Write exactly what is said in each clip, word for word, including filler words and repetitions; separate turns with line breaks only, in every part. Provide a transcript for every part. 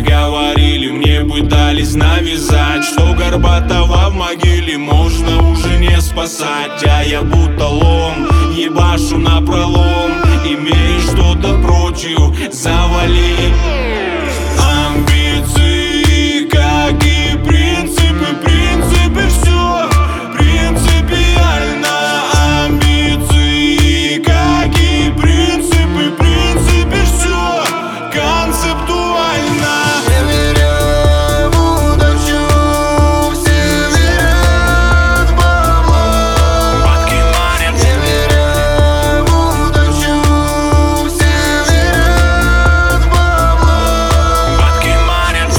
говорили, мне пытались навязать, что Горбатова в могиле можно уже не спасать. А я будто лом, ебашу напролом. Имеешь что-то против, завали. Амбиции, как и принципы, принципы все принципиально. Амбиции, как и принципы, принципы все концептуально.
Не веря в удачу, все верят в бабло.
Бабки манят.
Не веря в удачу, все верят в бабло.
Бабки манят.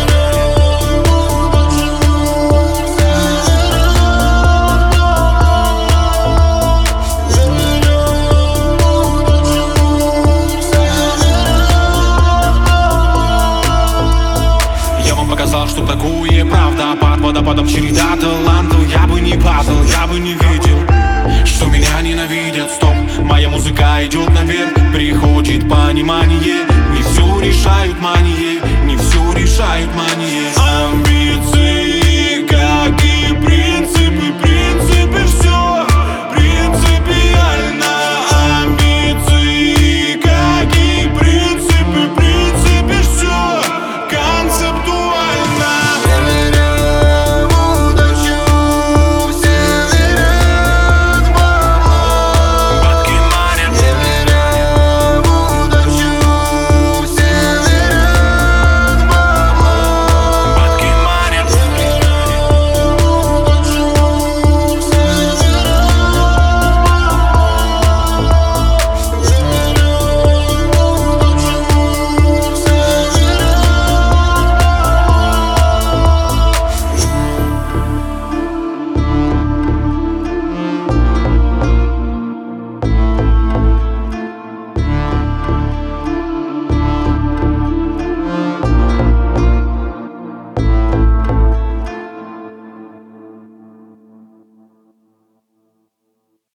Я вам показал, что такое правда. Под водопадом череда талантов. Я бы не падал, я бы не видел, что меня ненавидят. Стоп, моя музыка идет наверх. Приходит понимание. Не все решают мания, не все решают мания.